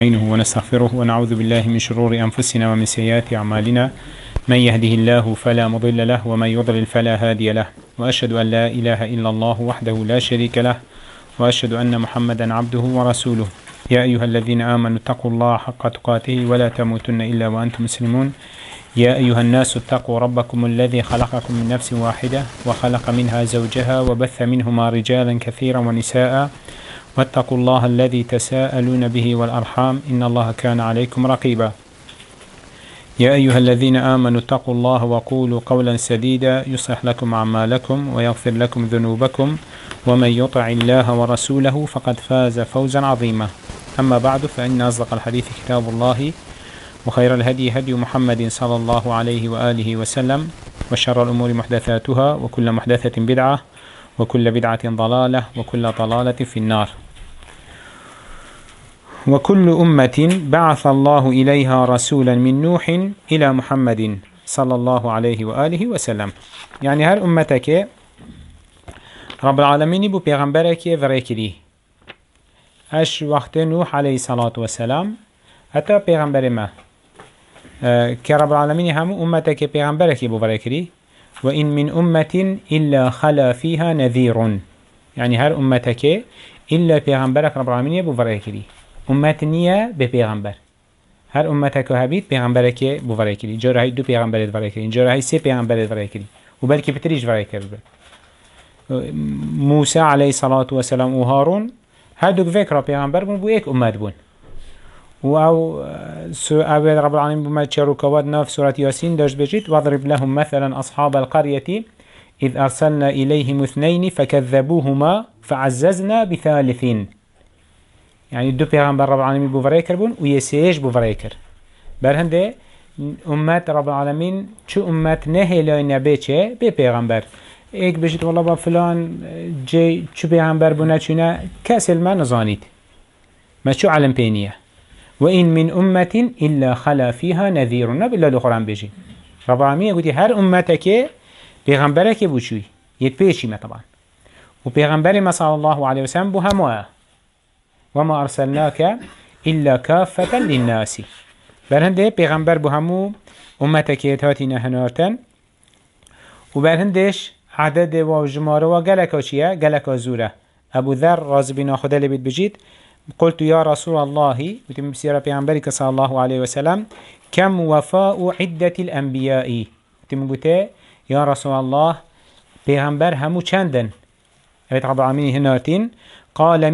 نستعينه ونستغفره ونعوذ بالله من شرور أنفسنا ومن سيئات أعمالنا. من يهده الله فلا مضل له ومن يضلل فلا هادي له، وأشهد أن لا إله إلا الله وحده لا شريك له، وأشهد أن محمدا عبده ورسوله. يا أيها الذين آمنوا اتقوا الله حق تقاته ولا تموتن إلا وأنتم مسلمون. يا أيها الناس اتقوا ربكم الذي خلقكم من نفس واحدة وخلق منها زوجها وبث منهما رجالا كثيرا ونساء، واتقوا الله الذي تساءلون به والأرحام إن الله كان عليكم رقيبا. يا أيها الذين آمنوا اتقوا الله وقولوا قولا سديدا يصلح لكم أعمالكم ويغفر لكم ذنوبكم، ومن يطع الله ورسوله فقد فاز فوزا عظيما. أما بعد، فإن أصدق الحديث كتاب الله، وخير الهدي هدي محمد صلى الله عليه وآله وسلم، وشر الأمور محدثاتها، وكل محدثة بدعة، وكل بدعة ضلالة، وكل ضلالة في النار. وكل أمة بعث الله إليها رسولا من نوح إلى محمد صلى الله عليه وآله وسلم. يعني هر أمتك رب العالمين بو پیغمبرك وريكري اش وقت نوح عليه الصلاة والسلام حتى پیغمبر ما كرب العالمين هم أمتك پیغمبرك بو وريكري. وإن من أمة إلا خلا فيها نذير، يعني هر أمتك إلا پیغمبرك رب العالمين بو وريكري. أمت نية بپیغمبر، هر أمتك هبيت پیغمبرك بو وريكري. جاره دو پیغمبرت وريكري، جاره سه پیغمبرت وريكري، وبلكي بتريج وريكري. موسى عليه الصلاة والسلام وهارون هادوك فكرة پیغمبر بون بو ايك أمت بون. او اول رب العالمين بما تشارو كواد ناف سورة ياسين داش بجيت واضرب لهم مثلا أصحاب القرية إذ أرسلنا إليهم اثنين فكذبوهما فعززنا بثالثين. يعني دو پیغمبر رب العالمين بو فريكر بون ويسيش بو فريكر. برهنده أمت رب العالمين چو أمت نهي نبي چه بي پیغمبر ايك بجيت والله با فلان جي چو پیغمبر بونه چونه كسل ما نزانيت ما چو علم بينيه. وإن من أمة إلا خلا فيها نذير، نبلا دو قرآن بيجي رب العالمين يقول هر أمتك پیغمبرك بوشوي يتبيشي ما طبعا، وبيغمبر ما صلى الله عليه وسلم بهموه وما أرسلناك إلا كافة للناس. برهنده پیغمبر بهمو أمتك يتهاتين هنارتن، وبرهندش عدد وجماره وقلقا چيه؟ قلقا زوره. أبو ذر راز بنا خدا لبيت بجيت قلت يا رسول الله وتم بسيرة پیغمبرك صلى الله عليه وسلم كم وفاء عدة الأنبياء. وتم قلت يا رسول الله پیغمبر همو چندن؟ رب العالمين هنارتين. قال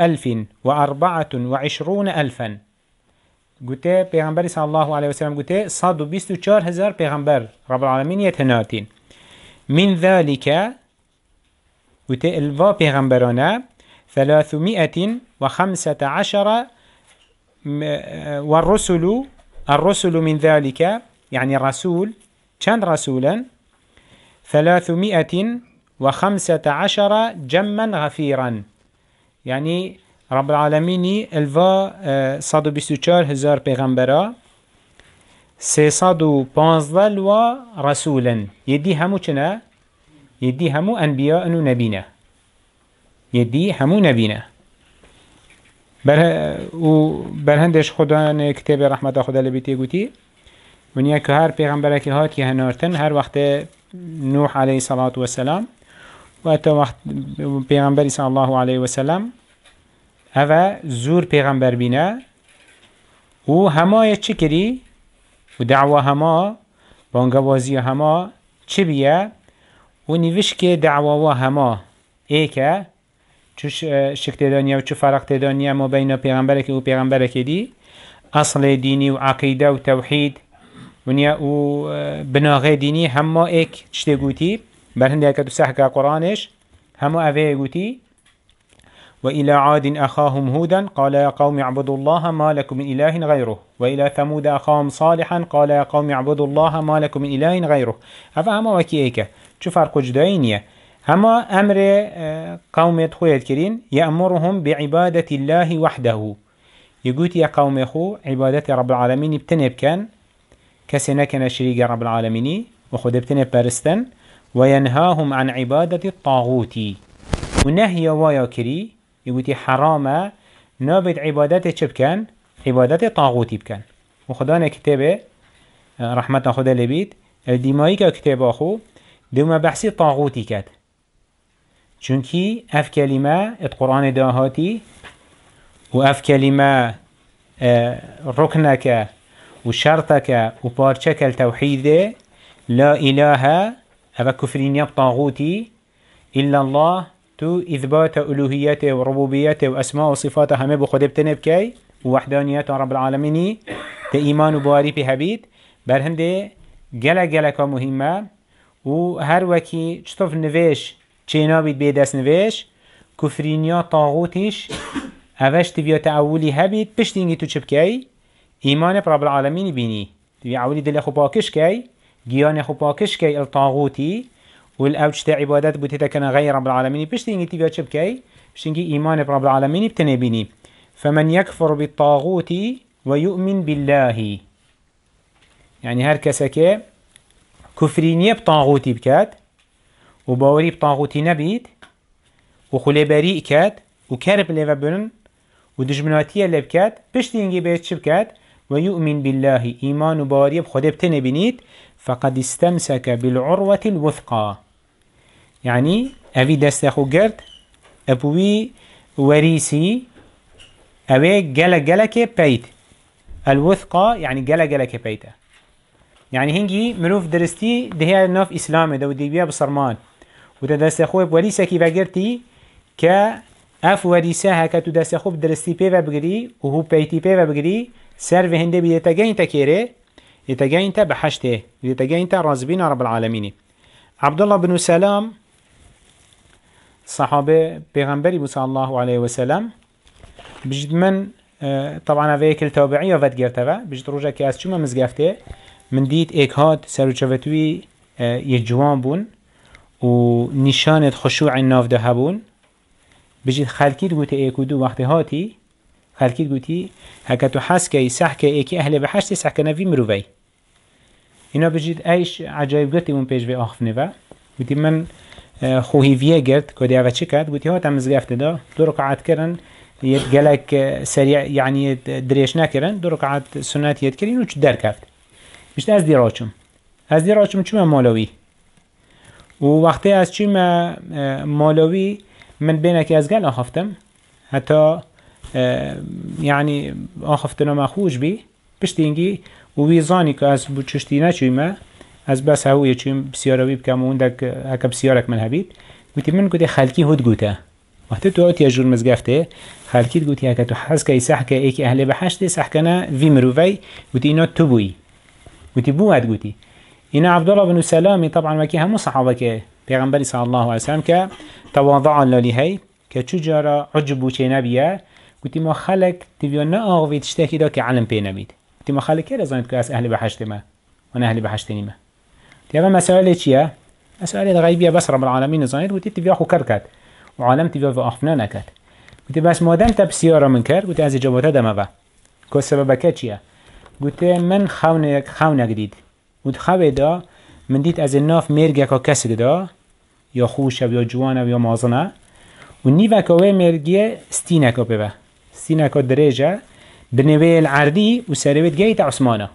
124,000. قلت پیغمبر صلى الله عليه وسلم قلت 124,000 پیغمبر رب العالمين يتهنارتين. من ذلك قلت الوا پیغمبرانا 315 والرسل من ذلك، يعني الرسول كان رسولا 315 جما غفيرا. يعني رب العالمين الوا 124,000 پیغمبرا 315 و رسولا يدي همو چنا؟ يدي همو انبياء و نبينا، يدي همو نبينا. برهندش خدا كتاب رحمت خدا لبيتي قوتي ونيا که هر پیغمبره که هات که هنارتن هر وقت نوح عليه الصلاة والسلام و اتا وقت پیغمبری صلی الله عليه وسلم اوه زور پیغمبر بینه و همه چی کری و دعوه همه بانگوازی همه چی بیه و نیوش که دعوه همه ایکه چوش شکت دانیه و چو فرق دانیه ما بین پیغمبره که و پیغمبره که دی اصل دینی و عقیده و توحید ونیا و بناغه دینی همه ایک چته گوتی برهنده که تو سحکه قرآنش همه اوه گوتی وإلى عاد أخاهم هودا قال يا قوم اعبدوا الله ما لكم من إله غيره وإلى ثمود أخاهم صالحا قال يا قوم اعبدوا الله ما لكم من إله غيره. هذا هما وكي ايكا شو فرق جدائينية هما أمر قوم يدخويت كرين يأمرهم بعبادة الله وحده. يقول يا قوم يخو عبادة رب العالمين بتنب كان كسنا كان شريك رب العالمين وخد بتنب برستن، وينهاهم عن عبادة الطاغوت ونهي ويا كري يقولي حرامه نابد عبادته چه بكن؟ عبادت طاغوتی بکن و خدا نه کتابه رحمت خدا لبید الدیمایی که کتاب خو دوما بحثی طاغوتی کد چونکی اف کلمه ات قرآن داهاتی و اف کلمه ركنك وشرطك وبارشك التوحيد لا إله أبا كفرين يبطاغوتي إلا الله تو إثبات ألوهيته وربوبيته وأسماء وصفاته همه بخده بتنبكي ووحدانيات رب العالمين تإيمان وباري بهبيت برهنده جلا جلا كمهمة وهر وكي چطف نويش چينا بيت بيدس نويش كفرينيا طاغوتيش اوش تبیا تعولی هبید پشتینگی تو چبکی ایمان رب العالمین بینی تبیا عولی دل خو پاکش کی گیان خو پاکش کی الطاغوتی والاوج تا عبادت بوتی تکن غیر رب العالمین پشتینگی تبیا چبکی پشتینگی ایمان رب العالمین بتنه بینی فمن يكفر بالطاغوت ويؤمن بالله يعني هر كسكه كفرينيه بطاغوتي بكات وباوري بطاغوتي نبيت وخلي بريء كات وكرب لفبن ودجمناتية لبكات بشتينجي بيت شبكات ويؤمن بالله إيمان باري بخده بتنبينيت فقد استمسك بالعروة الوثقى يعني أبي دستخو قرد أبوي وريسي أبي جلك بيت الوثقى يعني جلك بيته يعني هنجي مروف درستي ده ناف إسلام ده ودي بيها بصرمان وتدستخو بوريسكي بقرتي ك اف وريسه هكا تو دست خوب درستی پیو بگیری و هو پیتی پیو بگیری سر و هنده بیده تگین تا کیره یتگین تا بحشته یتگین تا رازبین رب العالمین عبدالله بن سلام صحابه پیغمبری صلی الله علیه و سلم بجد من طبعا اوه کل تابعی آفت گرته و بجد روژه که از چوما مزگفته من دید ایک هاد سروچوتوی یه جوان بون و نشانت خشوع ناف ده هبون بجد خلقيت قوتي ايكودو وقت هاتي خلقيت قوتي هكا تحسكي سحكي ايكي اهل بحشتي سحكنا في مروفي هنا بجد ايش عجائب قلتي من بيش في اخفني با قوتي من خوهي فيه قرد كودي اوه چه كد قوتي هاتا مزقفت دا دو ركعات كرن يتقلق سريع يعني دريش نكرن دو ركعات سنات يتكرين وچ در كفت بجد از دي راچم چوما مالوي ووقتي از چوما مالوي من بينك أزجال أخفتم حتى يعني أخفتنا ما خوش بي بشتينجي وويزاني كأس بتشتينا شو ما أز بس هوي شو بسيارة بكم وعندك هك بسيارك من هبيت قلت من قلت خالكي هود قلته وقت تو أتي أجور مزجفته خالكي قلت هك تحس كي سحك إيك أهل بحشت سحكنا في مروفي قلت إنه تبوي قلت بواد قلت إن عبد الله بن سلام طبعا ما كي هم صحابك پیغمبری صلی الله علیه وسلم که تواضعا للیهی که چجارا عجبو چه نبیه گوتی ما خلق تیویا نه آقوی تشتکی دا که علم پی نبید گوتی ما خلق که رزانید که از اهل بحشت ما و نه اهل بحشت نیمه تیویا مسائله چیه؟ مسائله غیبیه بس رب العالمین رزانید گوتی تیویا خو کر کد و عالم تیویا و آخفنا نکد گوتی بس مادم تا بسیارا من کرد گوتی از اجاباته دمه با که سبب که چیه؟ گوتی من خونک دید گوت خواه دا من دید از الناف مرگه که کسی دا یا خوشه یا جوانه یا مازنه و نیوه که وی مرگه ستینه که ببه ستینه که درجه بنوی العردی و سرویت گیت عثمانه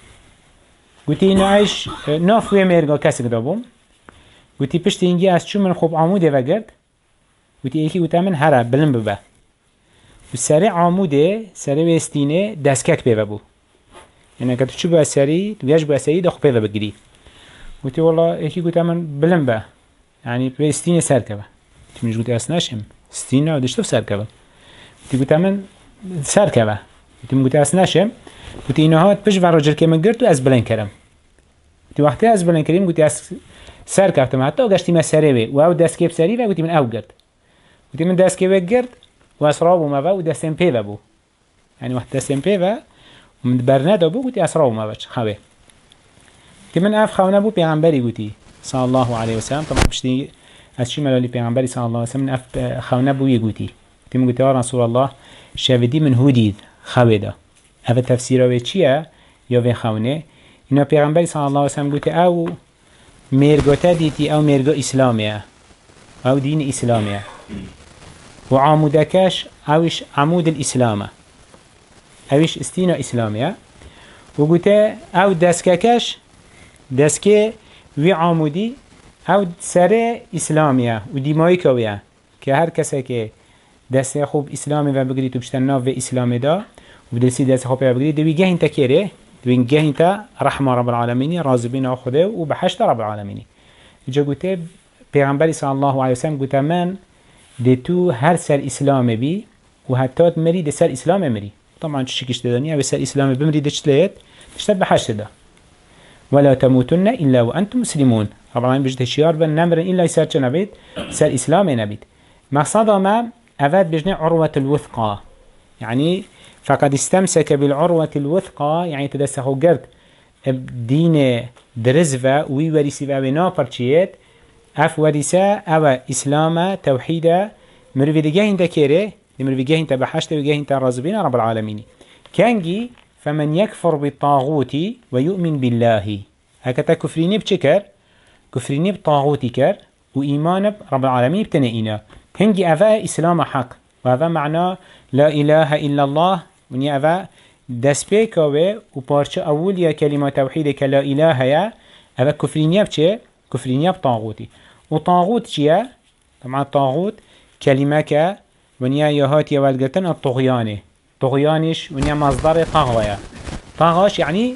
گوتی اینو ایش ناف وی مرگه کسی دا بوم گوتی پشت اینگی از چون من خوب عموده و گرد گوتی ایکی گوتی من هره بلن ببه و سر عموده سروی استینه دستکک ببه بو یعنی که تو چو با سری تو بیاش با سری دا خوب ببه بگیری گوتی والله ایکی گوتی من بلن به يعني بستين سركبه تمش قلت أسناشم ستين ودش تف سركبه قلت من سركبه قلت أسناشم قلت إنه هاد بش ورجل كم قرت وأز بلن كرم قلت وقتها أز بلن كريم قلت أس سركبتم حتى وقشتي ما سريبه وأو دسكيب سريبه قلت من أو قرت قلت من دسكيب قرت وأسرابه ما بقى ودسم بيبه بو يعني واحد دسم بيبه ومن برنده بو قلت أسرابه ما بقى خوي قلت من أف خونا بو بيعنبري قلتي صلى الله عليه وسلم طبعا بشتي أشي ملالي بيعنبري صلى الله عليه وسلم من أف خونا بو يقولي تيم قلت يا رسول الله شاهدي من هوديد خويدا هذا تفسيره وشيا يا في خونه إنه بيعنبري صلى الله عليه وسلم قلت أو ميرجوتا ديتي أو ميرجو إسلامية أو دين إسلامية وعمودكاش أوش عمود الإسلام اویش استینا اسلامیه و گوته او دستکش دستکه وی عامودی او سر اسلامیه و دیمایی کویه که هر کسی که دست خوب اسلامی و بگیری تو بشتن ناو اسلامی دا و دستی دست خوب بگیری دوی گهین تا کره دوی گهین تا رحمه رب العالمینی رازبین خوده و بحشت رب العالمینی جا گوته پیغمبری صلی الله علیه وسلم گوته من ده تو هر سر اسلام بی و حتی مری ده سر اسلام مری طبعا چه شکش دادنی او سر اسلام بمری ده چلیت تشتر بحشت ده ولا تموتن الا وانتم مسلمون طبعا بجد هشیار بن نمرن الا سر چه نبید سر اسلام نبید مقصد ما أفاد بجنة عروة الوثقى يعني فقد استمسك بالعروة الوثقى يعني تدسخو قرد دين درزفة ويوريسي بابنا برشيت اف ورسا او اسلام توحيد مروفي دي جاهن تكيري مروفي جاهن تبحشت وجاهن ترازبين رب العالمين كانجي فمن يكفر بالطاغوت ويؤمن بالله هكذا كفريني بشكر كفريني بطاغوت كر وإيمان برب العالمين بتنئينا هنجي أفا إسلام حق وهذا معناه لا إله إلا الله وني أفا دسبيكوه وبارش أول يا كلمة توحيد لا إله يا أفا كفرينيا بچه كفرينيا بطاغوتي وطاغوت چيه طبعا الطاغوت كلمة ك ونيا يهات يوالقتن الطغياني طغيانش ونيا مصدر طغوية طغاش يعني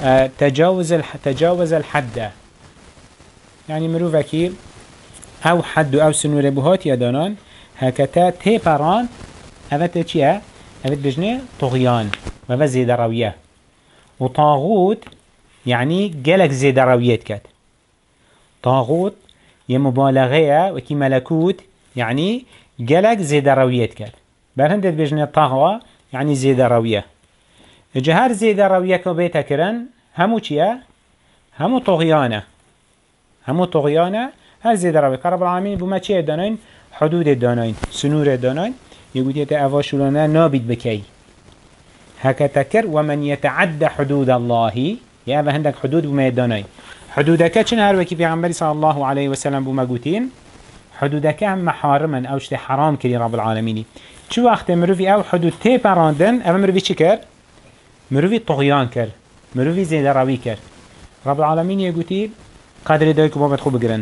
تجاوز الحد يعني مروفكي او حد او سنور بهات يدانان هكذا تيبران اوه چيه اوه بجنه طغيان و زيد روية وطاغوت يعني جلك زيد رويت كد طاغوت يمبالغية وكي ملكوت يعني جلك زيد رويت كد برهندت بجنه طغوة يعني زيد روية جهر زيد روية كبيتا كرن همو چيه همو طغيانه همو طغيانه هر زيادة روي رب العالمين بما چه دانين حدود دانين سنور دانين يقول يتا اواشولانا نابد بكي هكا تكر ومن يتعدى حدود الله يا أبا هندك حدود بما دانين حدودك چن هر وكي پیغمبر صلى الله عليه وسلم بما قوتين حدودك هم محارما او شته حرام كري رب العالمين چو وقت مروفي او حدود تي پراندن او مروفي چي كر مروفي طغيان كر مروفي زيادة روي كر رب العالمين يقول قدر دايكو بابت خوب بگرن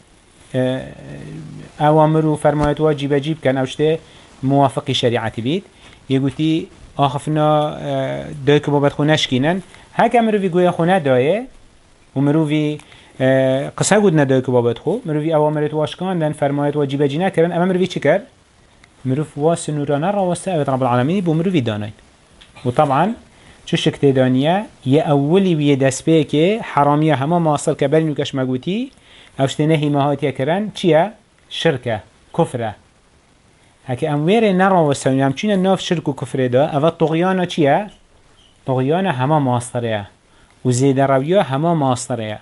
اوامر و فرمایت واجب جیب کن اوشته موافق شریعتی بید یگوتی آخفنا دای که بابت خونه نشکینن هک مروی گویا خونه دایه و مروی قصه گود ندای که بابت خو مروی اوامرت واشکاندن فرمایت واجب جی نکرن اما مروی چی کرد؟ مروف واس نورانه را واسه اوید رب العالمینی بو مروی داناید و طبعا چه شکت دانیه یه اولی بیه دست به که حرامیه همه ماصل که بلنو کش مگوتی اوشته نهی مهاتیه کرن چیه؟ شرکه کفره هکه امویر نرا وستونی همچین ناف شرک و کفره دا اول طغیانه چیه؟ طغیانه همه ماستره و زیده رویه همه ماستره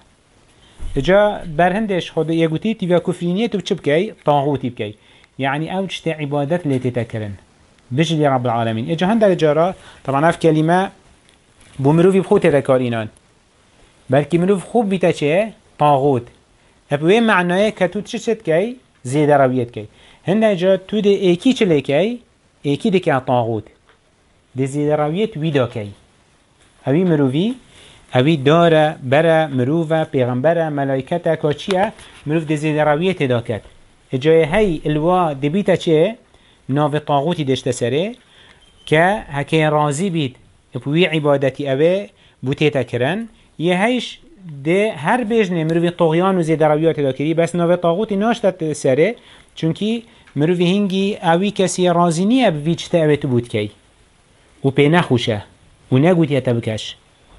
اجا برهندش خود یگوتی تیویا کفرینیه تو چه بکی؟ طاغوتی بکی یعنی اوشته عبادت لیتی تکرن بجلی رب العالمین اجا هندر جارا طبعا اف کلمه بمروفی بخود تذکار اینان بلکه مروف خوب بیتا چه؟ طاغوت ابوه معناه که تو چه شد کی زیاده رویت کی هنده جا تو ده ایکی چلی کی ایکی ده که طاغوت ده زیاده رویت ویدا کی اوی مروفی اوی داره بره مروفه پیغمبره ملائکته که چیه مروف ده زیاده رویت دا کد اجای هی الوا ده بیتا چه ناو طاغوتی دشته سره که هکی رازی بید ابوی عبادتی اوه بوتیتا کرن یه هیش ده هر بجنه مروی طغیان و زیده رویات دا کری بس ناو طاغوتی ناشتت سره چونکی مروی هنگی اوی کسی رازی نیه بوی چته اوه تو بود کی و پی نخوشه و نگوتی تبکش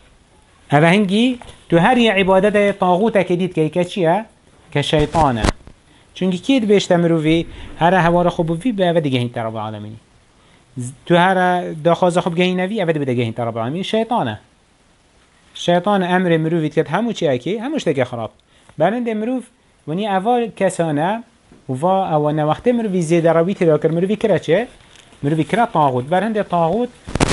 اوه هنگی تو هر یه عبادت طاغوت کدید که چیه؟ که شیطانه چونکی کید بیشتر مروی هر هوار خوب بی به اوه دیگه هین رب العالمینی تو هر داخوازه خوب گهی نوی اوه دیگه هین رب العالمینی شیطانه شیطان امر مروفیت کرد همو چی اکی هموش تک خراب برند مروف ونی اول کسانه و اول وقت مروفی زیاده روی تدا کرد مروفی کرد چه؟ مروفی کرد طاغوت برند طاغوت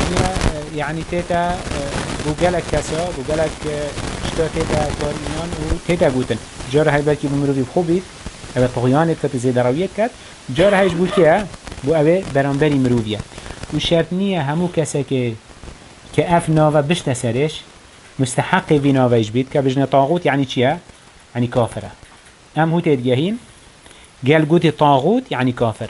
یعنی تیتا بوگلک کسا بوگلک شتا تیتا کار اینان و تیتا گوتن جاره های بلکی بو مروفی خوبید اوه طغیانت کد زیاده رویت کرد جاره هایش بود که بو اوه برانبری مروفیه و شرط نیه همو کسی که كأف ناوه بشت سرش مستحق في ناوهش بيت كبجن طاغوت يعني چيه؟ يعني كافره ام هو تدگهين قال قوتي طاغوت يعني كافر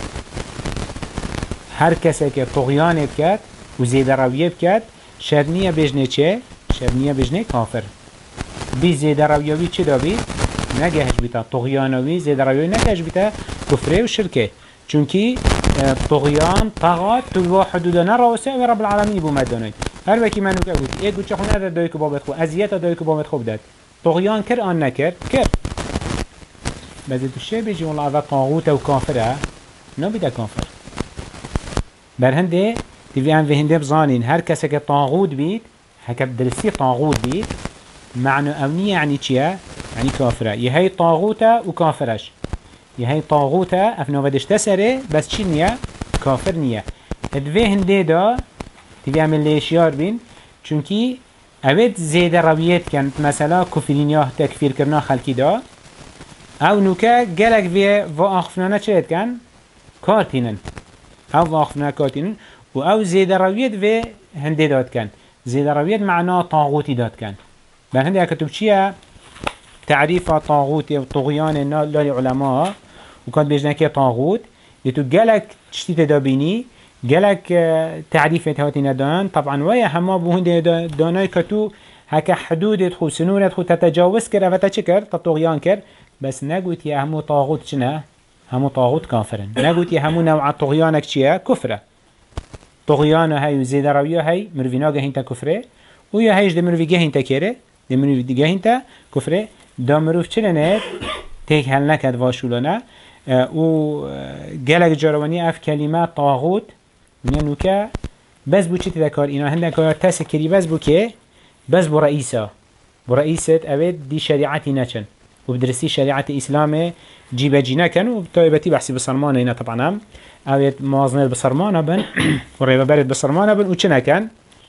هر کسی که طغیان بکرد و زیده رویه بکرد شرنیه بجنه چه؟ شرنیه بجنه کافر بی زیده رویوی چه دا بید؟ نگهش بیتا طغیانوی زیده رویوی نگهش بیتا کفره و شرکه چونکی طغیان طغات تو حدود نروسه و رب العالمین بو مدانید هر وکی منو که گوتی گوت چه خونه داد که بابت خوب ازیت داد که بابت خوب داد طغیان کر آن نکرد کرد بذار تو چه بجی والله اول طاغوت و کافره نبیده کافر بر هنده تبي أن في هنده بزانين هر كسا كطاغوت بيت هكا بدرسي طاغوت بيت معنى أونية يعني چيا؟ يعني كافرة يهي طاغوتا وكافرش يهي طاغوتا افنو بدش تسره بس چي نيا؟ كافر نيا ادوه هنده دا تبي أعمل ليشيار بين چونكي اوید زيادة رويت كانت مثلا كفرينياه تكفير كرنا خلقي دا او نوكا جالك في آخفنانا چهت كان؟ كارتينن او آخفنا كارتينن و او زيادة رويت في هنده داد كان زيادة رويت معناه طاغوتي داد كان بل هنده اكتب چيه تعريف طاغوتي و طغيان للعلماء وكانت بيجنكي طاغوت يتو جالك تشتيت دابيني جالك تعريف هاتي ندان طبعا ويا هما بو هنده داناي كتو هكا حدود خو سنورت خو تتجاوز كر افتا چكر تطغيان كر بس نقوت يا همو طاغوت چنه همو طاغوت كافرن نقوت يا همو نوع طغيانك چيه كفره طغيان هاي وزيد رويه هاي مروفينا جهنتا كفره ويا هايش دمروفي جهنتا كره دمروفي جهنتا كفره دمروف چلنه تيك هل نكد واشولنا و جالك جارواني اف كلمة طاغوت من نوكا بس بو چه تذكر اینا هندك تسكري بس بو كه بس بو رئيسة برئيسة اوید دي شريعتي نچن وبدرسي شريعة اسلام جيبه جينا كان وبطيبتي بحسي بصرمانه هنا طبعا هم اوید موازنه بصرمانه بن وريبه برد بصرمانه بن وچنا كان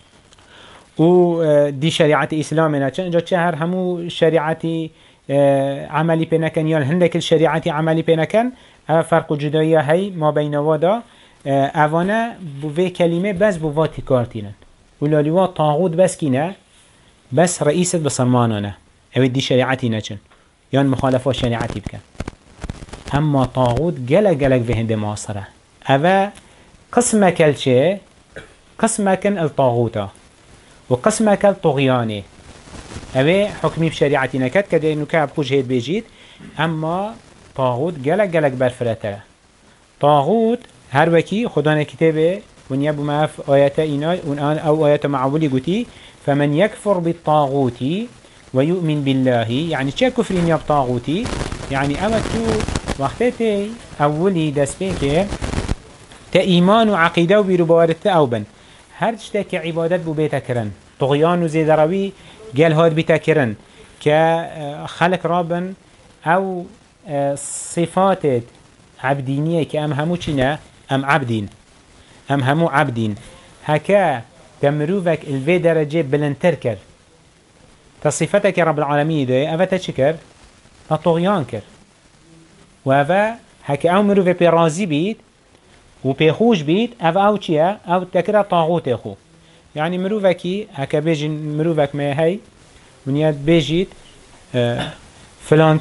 و دي شريعة اسلام نچن جا چهر همو شريعتي عملي بينكن يان هندك الشريعة عملي بينكن فرق جدايا هي ما بين وادا اوانا بو كلمة بس بو واتي كارتينن ولاليوا طاغوت بس كينا بس رئيسة بصرمانانا اوه دي شريعتي نچن يان مخالفة شريعتي بكن اما طاغوت جلق جلق في هند معاصرة اوه قسمك الشيء قسمك الطاغوتا وقسمك الطغياني اوه حكمي بشريعتي نكت كده انو كعب خوش هيد بيجيد اما طاغوت جلق جلق برفرته طاغوت هر وكي خدانا كتابه ونيابو معف آيات إينا ونآن أو آيات معولي قتي فمن يكفر بالطاغوت ويؤمن بالله يعني چه كفرين ياب طاغوتي يعني أمتو وقتتي أولي دس بيك تا إيمان وعقيدة وبيربارت أوبن هر جتك عبادت بو بيتا كرن طغيان وزيد روي قال هاد بيتا كرن كخلق رابن أو صفات عبدينية كأم همو چنا أم عبدين أم همو عبدين هكا تمروفك الفي درجة بلنتر كر تصفتك يا رب العالمين ده أفا تشكر الطغيان كر وأفا هكا أو مروفك برازي بيت وبيخوش بيت أفا أو چيا أو تكرا طاغوت يخو يعني مروفكي هكا بيجي مروفك ما هاي ونيات بيجيت فلان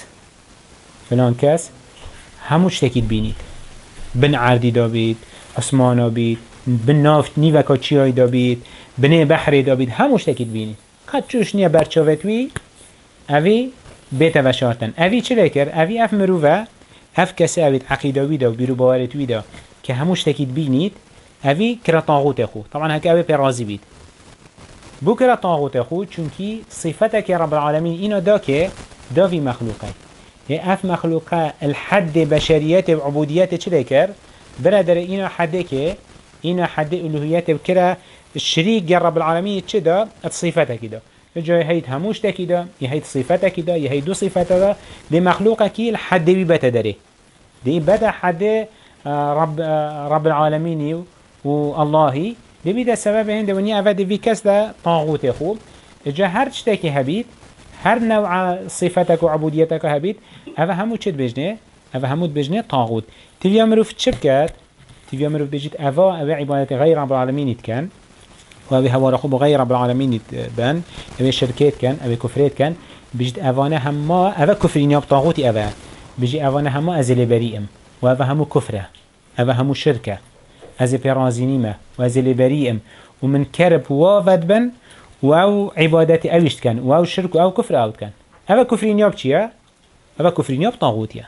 كاس هموش تكيد بينيت بن عردي دابيت اسمانا بيت بن نافت نيوكا چياي دابيت بن بحري دابيت هموش تكيد بينيت قد چوش نيا برچاوتوي اوي بيتا وشارتن اوي چه لكر اوي اف مروفا اف كسي اويت عقيدوي دا و بيرو باورتوي دا که هموش تكيد بينيت اوي كرا طاغوت اخو طبعا هكا اوي برازي بيت بو كرا طاغوت اخو چونكي صفتك يا رب العالمين اينا دا في مخلوقه اف مخلوقه الحد بشريات وعبوديات چه لكر برادر اینا حده که اینا حده الوهیت بکره الشریک رب العالمین چه دا صفته کده جای هید هموش تکیده یه هید صفته کده یه هید دو صفته دا دی مخلوقه کی الحده بی بتا داره دی بدا حده رب العالمین و اللهی دی بیده سبب هنده ونی اوه دی کس دا طاغوت خوب جا هر چه که هبید هر نوع صفتك وعبوديتك هبید اوه همو چه بجنه اوه همو بجنه طاغوت تيجي مروف تشبكات تيجي مروف بيجيت أوا عبادة غير رب العالمين يتكن وأبي هوا رخو بغير رب العالمين بان أبي شركات كان أبي كفرات كان بيجد أفانا هما أبا كفرين ياب طاغوتي أبا بيجي أفانا هما أزل بريئم وأبا همو كفرة أبا همو شركة أزل برازينيمة وأزل بريئم ومن كرب وافد بن واو عبادتي أويشت كان واو شرك واو كفر أوت كان أبا كفرين ياب چيا أبا كفرين ياب طاغوتيا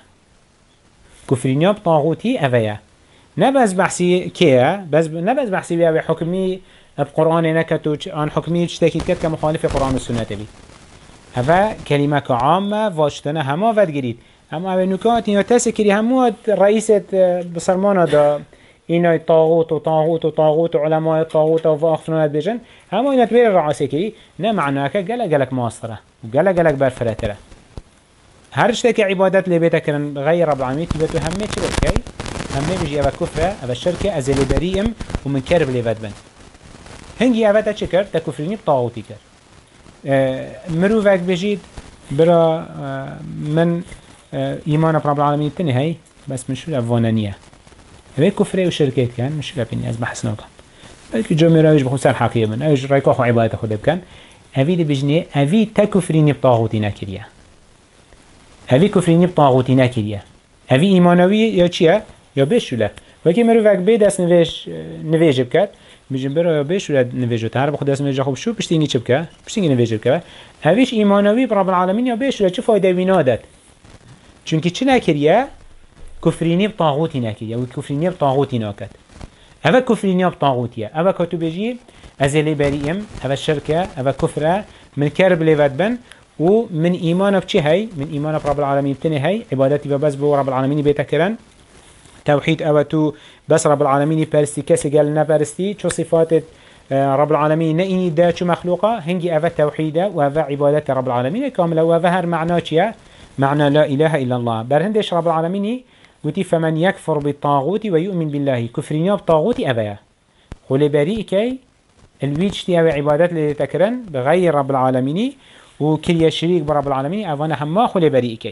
كفرين ياب طاغوتي أبايا نبز بحثي كيا بس نبز بحثي بيا بحكمي القرآن نكتو عن حكمي تشتكي كت كمخالف القرآن والسنة تبي هذا كلمة عامة واشتنا هما فد جديد أما بنكات يتسكري همو رئيسة بسرمانة دا إنه طاغوت وطاغوت وطاغوت وعلماء الطاغوت وفاخفنات بيجن همو إنه تبير الرعاسة كري نا معناك جلك ماسترة وجلك برفرتره هر شتك عبادات اللي بيتك غير رب العالمين تبتو همه چلو كي همه بيجي أبا كفرة أبا الشركة أزل بريئم ومن كرب اللي فد بن هنگی اوه تا چه کرد؟ تا کفرینی بطاغوتی کرد مروفک بجید برا من ایمان رب العالمین تنی هی بس مشهور افوانانیه اوه کفره و شرکت کن مشهور بینی از بحث ناکن بلکه جمعی راویش بخون سر حقیه من اوش رایکاخ و عبادت خود بکن اوه دی بجنه اوه تا کفرینی بطاغوتی نکریه اوه کفرینی بطاغوتی نکریه اوه ایمانوی یا چیه؟ یا بشوله وکی مروفک بید از نویج بکرد میجیم برای بیش ولاد نویجت هر بخود اسم نویج خوب شو پشتینی چه بکه پشتینی نویج بکه هیچ ایمانوی بر رب العالمین یا بیش ولاد چه فایده وینادت چونکی چه نکریه کفرینی بطاغوتی نکریه و کفرینی بطاغوتی ناکد اوه کفرینی بطاغوتیه اوه کتو بجی ازلی بریم اوه شرکه اوه کفره من کرب لیود بن و من ایمان بچه هی من ایمان رب العالمین بتنی هی عبادتی و بس بو رب العالمین بیتکرن توحيد أوتو بس رب العالمين برستي كسي قال نبرستي شو صفات رب العالمين نئني دا شو مخلوقة هنجي أفا توحيدة وأفا عبادة رب العالمين كاملة وأفا هر معنى شيا معنى لا إله إلا الله برهندش رب العالمين وتي فمن يكفر بالطاغوت ويؤمن بالله كفرين بطاغوت أفا خلي بريئكي الويج تي أفا عبادة اللي تكرن بغير رب العالمين وكل يشريك برب العالمين أفانا هما خلي بريئكي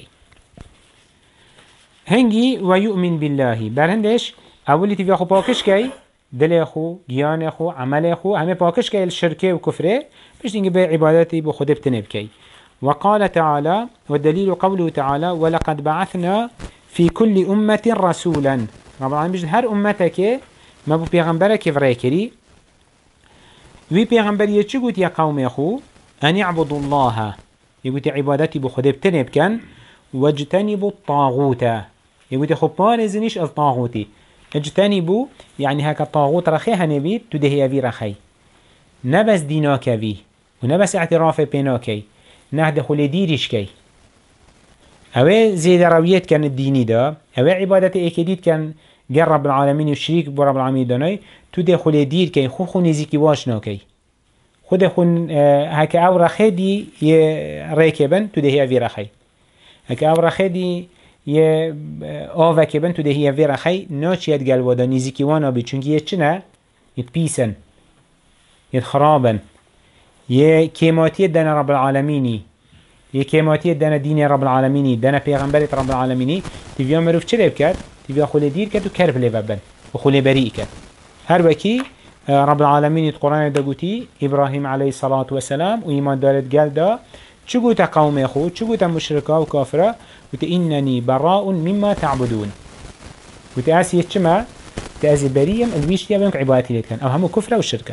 هنگی و یؤمن بالله برهندش اولی تیوی خو پاکش کی دل خو گیان خو عمل خو همه پاکش کی الشركه و کفره بش اینگه به عبادتی به خود بتنب کی وقال تعالى والدليل قوله تعالى ولقد بعثنا في كل أمة رسولا رب العالمين بجد هر أمتك ما بو پیغمبرك فريكري وي پیغمبر يچو قوت يا قوم خو أن يعبدوا الله يقول عبادتي بخود بتنب كان واجتنبوا الطاغوت يقول خب بارزنيش الطاغوتي اجتنبوا يعني هكا الطاغوت رخي هنبيت تدهي في رخي نبس ديناك في ونبس اعتراف بيناكي نهد خلي ديرش كي اوه زيد رويت كان الديني دا اوه عبادة اكيديد كان جر رب العالمين وشريك برب العالمين داناي تده خلي دير كي خو نزيكي واشناكي خود خون هكا او رخي دي ريكبن تدهي في رخي هكا او رخي دي یه آوه که بن تو ده یه ویر خی ناچید گلوادا نیزیکی وانا بی چونکه یه چنه؟ یه پیسن یه خرابن یه کیماتی دن رب العالمینی یه کیماتی دن دین رب العالمینی دن پیغمبرت رب العالمینی تیویا مروف چه لیب کرد؟ تیویا خوله دیر کرد و کرب لیب بن و خوله بریئی کرد هر وکی رب العالمینی قرآن دا گوتی ابراهیم علیه الصلاة والسلام و ایمان دارد گل دا چو گوتا قوم خود چو گوتا مشرکا و کافره وت إنني براء مما تعبدون وت أسي يتشما تأزي بريم الويش يا بينك عبادتي ليتكن أو همو كفرة والشركة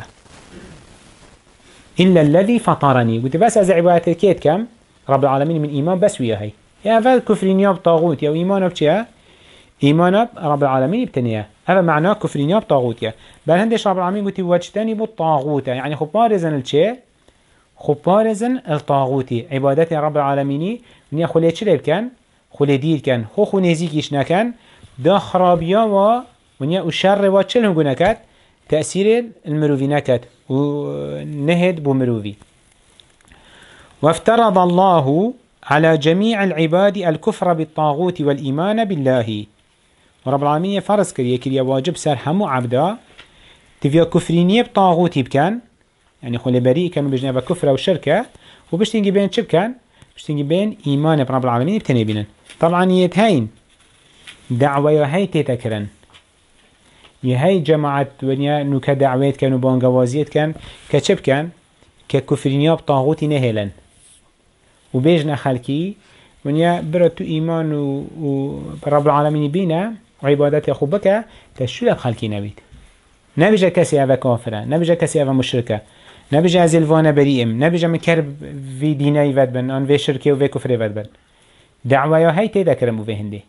إلا الذي فطرني وت بس أزي عبادتي كيت كم رب العالمين من إيمان بس وياهي يا فال كفرين ياب طاغوت يا إيمان بشيا إيمان رب العالمين بتنيا هذا معناه كفرين ياب طاغوت يا بل هندش رب العالمين قلت واجتني بالطاغوت يعني خبارزن الشيء خبارزن الطاغوتي عبادتي رب العالمين نيا خليت شلي كان خلی دیر کن خو نزیکیش نکن دا خرابیا و ونیا و شر و چل هم نکد تأثیر المروفی نکد و نهد بو مروفی وافترض الله على جميع العباد الكفر بالطاغوت والإيمان بالله ورب العالمين فرض كريا واجب سر همو عبدا تفيا كفرينية بطاغوتي بكان يعني خلي بريء كانوا بجنبه كفر وشركة وبشتنجي بين شب كان بشتنجي بين إيمان برب العالمين بتنبينا طبعا يتهين دعوة هاي تتكرن يهي جماعة ونيا نوكا دعوات كان وبانقوازيت كان كچب كان ككفرينيا بطاغوتي نهيلن وبيجنا خلقي ونيا برتو إيمان ورب العالمين بينا وعبادات يخوبك تشولا خلقي نبيت نبيجا كسي أفا كافرة نبيجا كسي أفا مشركة نبيجا زلفانا بريئم نبيجا مكرب في ديناي ودبن ان في شركة وفي كفر ودبن دعوايا هاي تيدا كرمو في هندي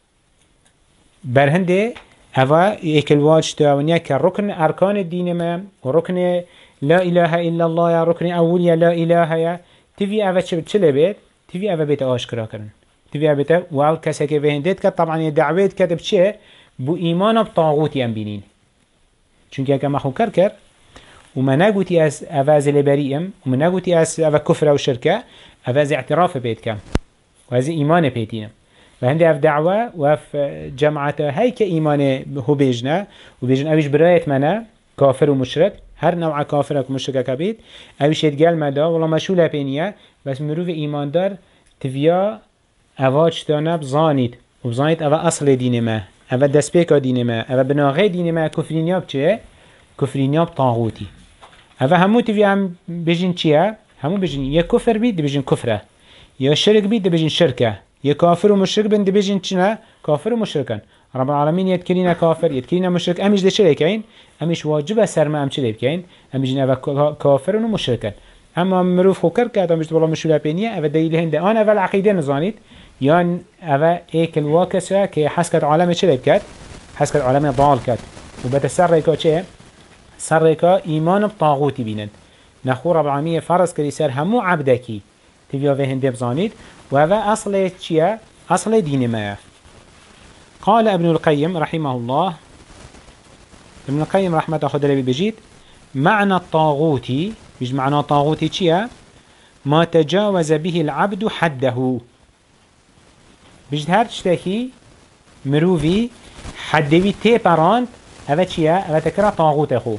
برهندي هوا ايكل واجتا ونيا كركن أركان الدين ما وركن لا إله إلا الله يا ركن أوليا لا إله يا تفي أفا چلي بيت تفي أفا بيت آشكرا كرن تفي أفا بيت وعال كسا كي في هنديت كت طبعا الدعوات كتب چه بو إيمان بطاغوت ينبينين چونك اكا مخو كر وما نقوتي از افاز لبريئم وما نقوتي از افا كفر او شركة افاز اعتراف بيت كم وهذا ايمان بيتينم وهندي اف دعوة واف جماعته هاي كايمان هو بيجنا وبيجن اويش برايت منا كافر ومشرك هر نوع كافر ومشرك كبيت اويش يتقال مدا والله مشولة بينيا بس مروف ايمان دار تفيا اواج تانب زانيت وبزانيت افا اصل دين ما افا دسبيكا دين ما افا بناغي دين ما كفرينيا بچه كفرينيا بطاغوتي افا همو تفي هم بيجن چيه همو بيجن يا كفر بيت دي بيجن كفره يا شرك بيت دي بيجن شركه يا كافر ومشرك بين دي بيجن چنا كافر ومشركن رب العالمين يتكلينا كافر يتكلينا مشرك امش دي شركين امش واجب سرما ام چلي بكين امش افا كافر ومشركن اما مروف خو كركه امش والله مشوله بينيه افا دليل هند انا افا العقيده نزانيت يان افا ايك الواكسه كي حسكت عالم چلي بكات حسكت عالم ضال كات وبتسركا چه سركا ايمان بطاغوتي بينن نخو رب العالمين فرض كري سر همو عبدكي تبيا في هند بزانيت وهذا اصل چيه اصل دين ما قال ابن القيم رحمه الله ابن القيم رحمه خدري بجيت معنى الطاغوتي مش معنى طاغوتي چيه ما تجاوز به العبد حده بجد هر تشتكي مروفي حدوي تيبراند هذا چيه هذا تكرا طاغوت اخو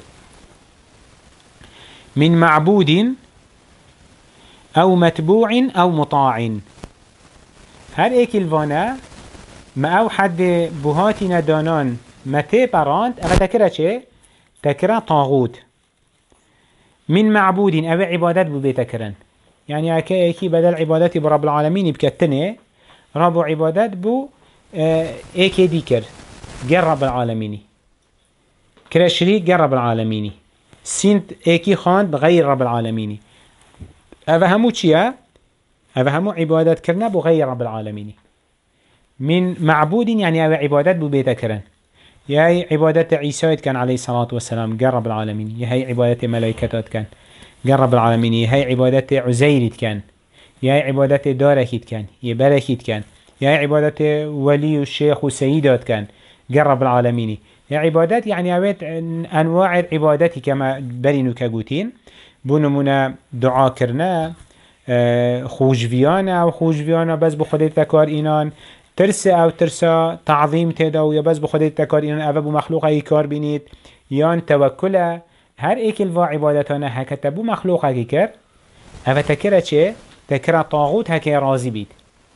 من معبود او متبوع او مطاع هر ايك الفانا ما او حد بهاتي ندانان ما تيبراند هذا تكرا چه تكرا طاغوت من معبود او عبادت بو بيتكرن يعني اكا ايكي بدل عبادتي برب العالمين بكتنه رب عبادت بو ايكي ديكر غير رب العالمين كرا شريك غير رب العالمين سنت ايكي خاند بغير رب العالمين هذا همو چيه هذا همو عبادت كرنا بغير رب العالمين من معبود يعني هذا عبادت بو بيتكرن يهي عبادت عيسى كان عليه الصلاة والسلام غير رب العالمين يهي عبادت ملائكتات كان غير رب العالمين يهي عبادت عزير كان يهي عبادت داركيت كان يبركيت كان يهي عبادت ولي الشيخ وسيدات كان غير رب العالمين يا عبادات يعني اويت انواع العبادات كما برينو كاغوتين بونمونا دعا كرنا خوشفيانا او خوشفيانا بس بخودت تكار اينان ترسى او ترسى تعظيم تداو يا بس بخودت تكار اينان او بو مخلوق اي كار بينيت يان توكله هر ايك الوا عبادتانا هكتبو مخلوق اي كر او تكره چه تكره طاغوت هكي راضي بيت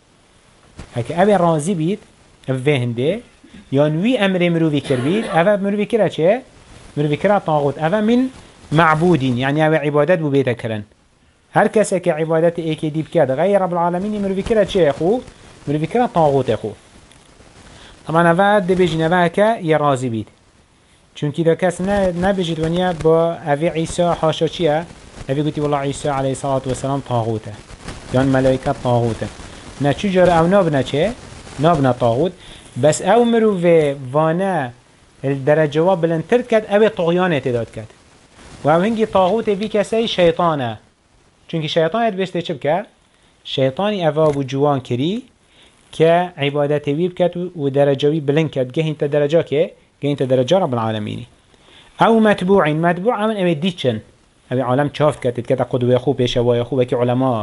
هكي او راضي بيت فهنده يان وي امر مروفي كربيد او مروفي كره چه مروفي كره طاغوت او من معبودين يعني او عبادت بو بيتا كرن هر کسی که عبادت ایکی دیب کرد غیر رب العالمین مروی کرد چه اخو؟ مروی کرد طاغوت اخو طبعا اوه ده بجین اوه که یه رازی بید چونکی ده کس نبجید ونیا با اوه عیسی حاشا چیه؟ اوه گوتی والله عیسی علیه الصلاة والسلام طاغوته یان ملائکت طاغوته نه چو جاره او نابنا چه؟ نابنا طاغوت بس او مروی وانه الدرجه و بلندتر کرد اوه طغیانه تداد کرد و او هنگی طاغوت بی کسی شیطانه چونکی شیطان بسته چه بکه؟ شیطانی اوه و جوان کری که عبادت وی بکد و درجوی بلند کد گه انت درجه که؟ گه انت درجه رب العالمینی او متبوعین متبوع همون اوه دیچن اوه عالم چافت کد تکتا قدوه خو پیشوای خو وکی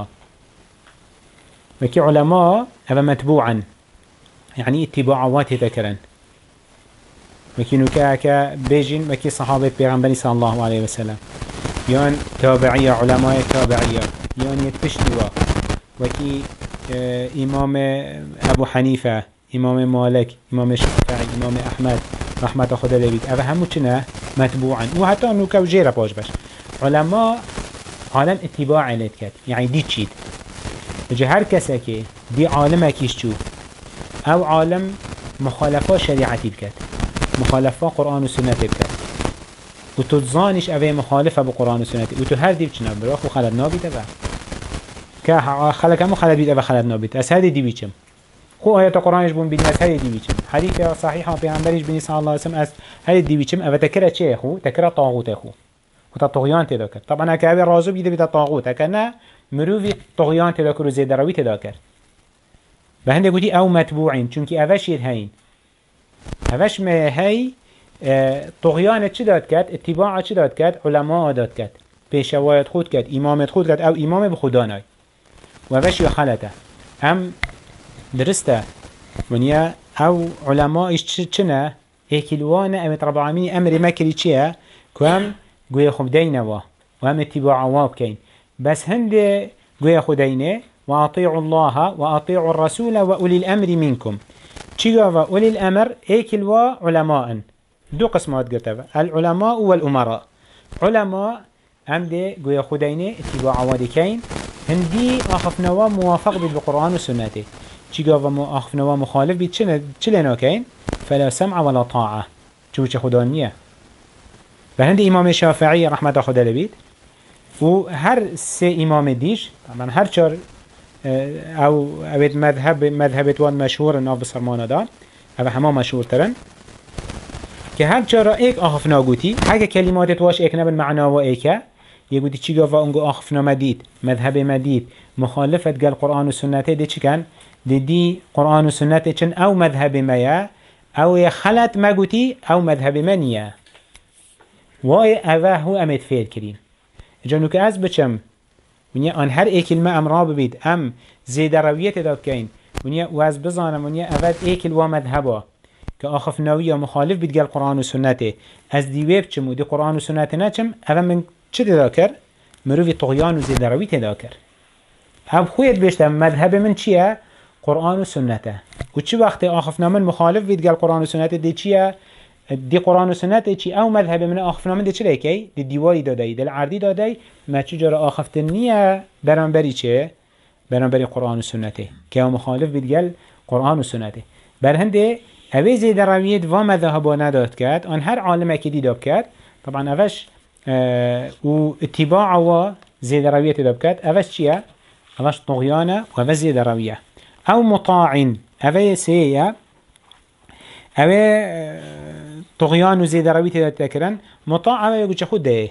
علماء اوه متبوعن يعني اتباعات تذكرن وكي نكاكا بيجين وكي صحابة بيغنبري صلى الله عليه وسلم يان تابعية علماء تابعية يان يتبشتوا وكي إمام أبو حنيفة إمام مالك إمام الشافعي إمام أحمد رحمت خدا لبید اوه همو چنه متبوعن و حتی نوکه و جیره باش باش علما عالم اتباع علت کرد یعنی دی چید بجه هر کسی که دی عالم کیش چو او عالم مخالفه شریعتی بکد مخالفه قرآن و سنت بکد و تو تزانش اوه مخالفه بقرآن و سنت و تو هر دیو چنه براخ و خلط نابید اوه که خلق همو خلط بید اوه خلط نابید از هر دی بیچم خو آیات قرآنش بون بینی از هر دی بیچم حدیث صحیحه پیغمبرش بینی صلی الله علیه وسلم از هر دی بیچم اوه تکره چه خو تکره طاغوت خو و تا طغیان تدا کرد طبعا اگه اوه رازو بیده بیده طاغوت اگه نه مروفی طغیان تدا کرد و زیدروی تدا کرد به هنده گوتی او متبوعین چونکی اوش ید هین اوش مه هی طغیان چی داد کرد اتباع چی داد کرد علماء داد کرد پیشوایت خود کرد امامت خود کرد او امام به خدا نای و اوش یا خلطه هم درسته ونیا او علماءش چنه اکلوانه امت رب العالمین امر مکری چیه که هم گوی خود دینوا و هم اتباع عواب کن بس هنده گوی خود دینه وأطيعوا الله وأطيعوا الرسول وأولي الأمر منكم تشيغا وأولي الأمر ايكل علماء دو قسمات قرتها العلماء والأمراء علماء عمد قويا خديني اتباع عوادكين هندي أخفنوا موافق بالقرآن والسنة تشيغا وأخفنوا مخالف بتشلنا كين فلا سمع ولا طاعة شو خدانية فهندي إمام الشافعي رحمة خدا لبيت وهر سي إمام ديش طبعا هر شر او اوید مذهب وان مشهور ناف بسرمانه دان او همه مشهور ترن که هر چرا ایک آخفنا گوتی هکه کلمات تواش ایک نبن معنا و ایکه یه گوتی چی گفت اونگو آخفنا مدید مذهب مدید مخالفت گل قرآن و سنته دی چی کن؟ دی قرآن و سنته چن او مذهب میا او خلط ما گوتی او مذهب منیه وای اوه هو امید فیل کرین جانو که از بچم ونیا آن هر ایکل ما امرا ببید ام زیده رویت داد کین ونیا و از بزانم ونیا اول ایکل و مذهبا که آخف نوی مخالف بید گل قرآن و سنته از دیویب چمو دی قرآن و سنته نچم اول من چه دا کر؟ مروی طغیان و زیده رویت دا کر هم خوید بشتم مذهب من چیه؟ قرآن و سنته و چه وقت آخف نامن مخالف بید گل قرآن و سنته دی چیه؟ دی قرآن و سنت چی او مذهب من آخفنا من دی چه لیکی؟ دی دیواری دادی دل عردی دادی ما چجورا آخفتن نیه برانبری چه؟ برانبری قرآن و سنته که او مخالف بیدگل قرآن و سنته بر هنده اوی زیده رویت و مذهبا نداد کرد آن هر عالمه که دیداب کرد طبعا اوش و اتباع و زیده رویت داب کرد اوش چیه؟ اوش طغیانه و اوش زیده رویه او مطاعن اوی سیه اوه طغیان و زیده روی تداد تکرن مطاع اوه گوچه خود ده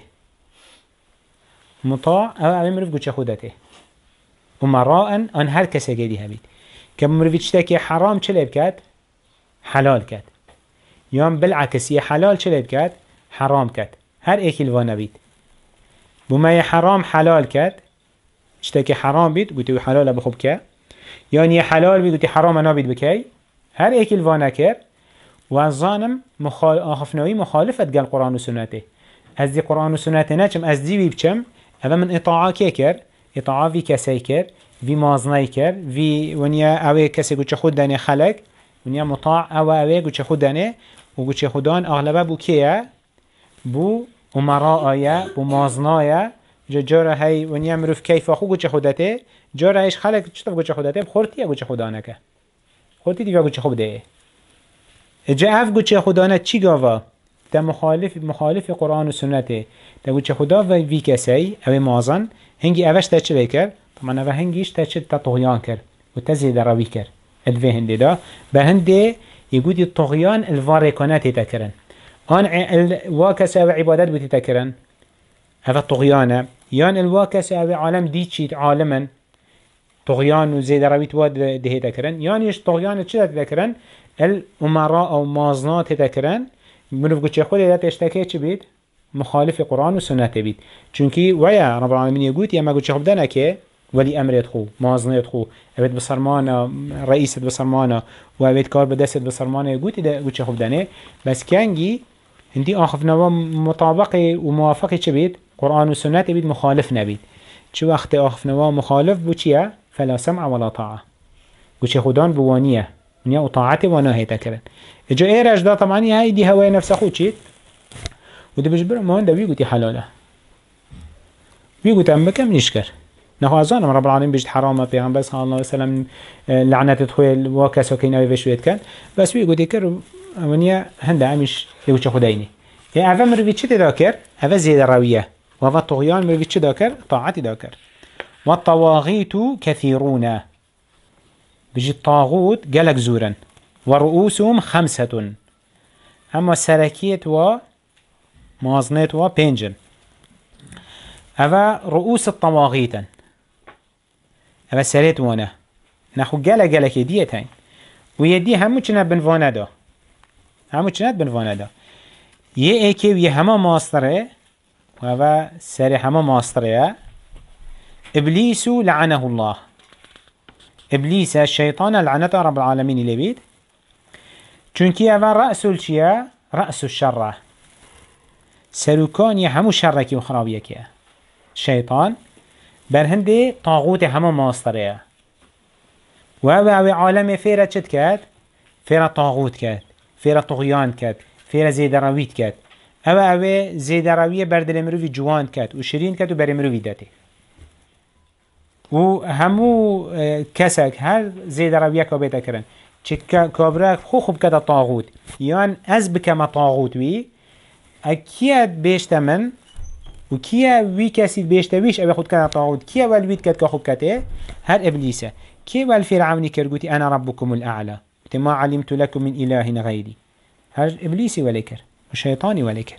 مطاع اوه مروف گوچه خود ده امراء آن هر کسی گیدی هبید که مروفی چطه که حرام چه لیب کد؟ حلال کد یا بالعکسی حلال چه لیب کد؟ حرام کد هر ایکی لوا بید بومای حرام حلال کد چطه که حرام بید گوتی حلال بخوب که یعنی حلال بید گوتی حرام نابید بکی هر ایکی لوا نکر و از ظانم آخفنوی مخالفت گل قرآن و سنته از دی قرآن و سنته نچم از دی بی بچم اوه من اطاعه که کر اطاعه وی کسی کر وی مازنای کر وی ونیا اوه کسی گوچه خود دانه خلق ونیا مطاع اوه گوچه خود دانه و گوچه خودان اغلبه بو کیه بو امراء بو مازنای جاره های ونیا مروف کیفا خو گوچه خودته جاره هایش خلق چطور گوچه خودته بخورتیه گوچه خودانه که خورتی دیگه گوچه خود ده اجا اف گوچه خدانه چی گاوا؟ تا مخالف قرآن و سنته تا گوچه خدا و وی کسی اوه مازن هنگی اوش تا چه بکر؟ طبعا اوه هنگیش تا چه تا طغیان کر و تا زیده روی کر ادوه هنده دا به هنده یگودی طغیان الوار کناتی تا کرن آن الواکس اوه عبادت بودی تا کرن اوه طغیانه یان الواکس اوه عالم دی چید عالما طغیان و زیده روی تواد ده تا کرن یانیش طغیان چه تا کرن الامراء او مازنات تکرن منو بگو چه خود ایدت اشتکه چی بید؟ مخالف قرآن و سنت بید چونکی ویا رب العالمین یگوت یا مگو چه خود دنکه ولی امرت خو مازنات خو اوید بسرمانه رئیست بسرمانه و اوید کار بدست بسرمانه یگوت ایدت چه خود دنه بس کنگی هندی آخف نوا مطابق و موافق چه بید؟ قرآن و سنت بید مخالف نبید چه وقت آخف نوا مخالف بو چیه؟ فلا سمع ولا طاعه گو چه خودان بوانیه ونیا وطاعت و نهی تکرن اجا ایرش دا طبعا هاي دي هواي نفس خود چید و ده بجبر ما هنده بيقوتي حلاله بيقوتي ام بكم نشكر نحو ازانم رب العالمين بيجد حرامه پیغمبر صلى الله عليه وسلم لعنت تخويل واكسو كيناوي وشويت كان بس بيقوتي كر ونیا هنده عمش يوچه خدايني يعني اوه مروي چه تداكر اوه زيد رويه و اوه طغيان مروي چه داكر طاعتي داكر والطواغيت كثيرون بيجي الطاغوت جالك زورا ورؤوسهم 5 اما سركيت و مازنت و بينجن اوه رؤوس الطواغيتا اوه سريت وانا نحو جالك يديت هين ويدي همو چنه بنوانا دا همو چنه بنوانا دا يه ايكي ويه هما ماستره و اوه سري هما ماستره إبليس لعنه الله إبليس الشيطان لعنته رب العالمين اللي بيت چونكي أفا رأس الشيء رأس الشر سلوكان همو شركي وخرابيكي الشيطان برهنده طاغوت همو ماستره وأوي عالم فيرا چد كد فيرا طاغوت كد فيرا طغيان كد فيرا زيد رويت كد أوي زيد روية بردل مروفي جوان كد وشرين كد وبر مروفي داته و همو کسک هر زیده رویه که بیتا کرن چه کابره خوب کده طاغوت یان از بکم طاغوت وی اکیه بیشت من و کیه وی کسی بیشت ویش اوی خود کده طاغوت کیه والوید کد که خوب کده هر ابلیسه کیه والفرعونی کرگوتی انا ربكم الاعلى ما علمت لكم من اله غیری هر ابلیسی ولی کر و شیطانی ولی کر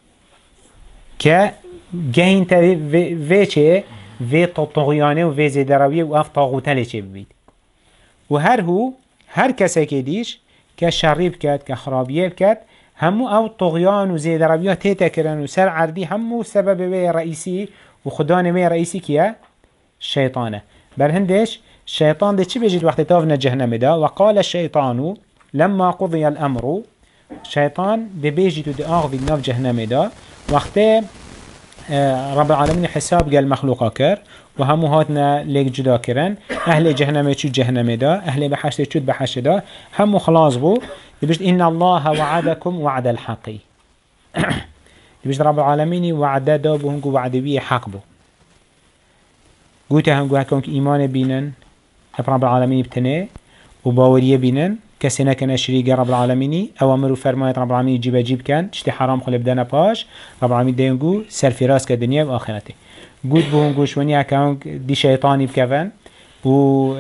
که گهین تا وی چه في طغيانه و في زيدرويه و اف طاغوته لچه ببید و هر کسی که دیش که شریب کرد که خرابیه کرد همو او طغیان و زیدرویه تیتا کرن و سر عردی همو سبب وی رئیسی و خدا نوی رئیسی کیه شیطانه بر هندش شیطان ده چی بجید وقتی تافنا جهنم ده وقال الشیطانو لما قضي الامر شیطان ده بجید و ده آغذی ناف جهنم ده وقتی رب العالمين حساب قال مخلوقا كر وهمو هاتنا ليك جدا كرن أهل جهنم چود جهنم دا أهل بحشت چود بحشت دا همو خلاص بو يبشت إن الله وعدكم وعد الحقي يبشت رب العالمين وعد دا بو هنگو وعد بيه حق بو قوته هنگو هكونك إيمان بينن رب العالمين بتنه وباوريه بينن كسي نكن شريك رب العالمين اوامر فرمايت رب العالمين جيب كان تشتي حرام خلي بدنا باش رب العالمين دينغو سر في راس كدنيا واخرته قد بهونغو شوني اكاون دي شيطاني بكفن و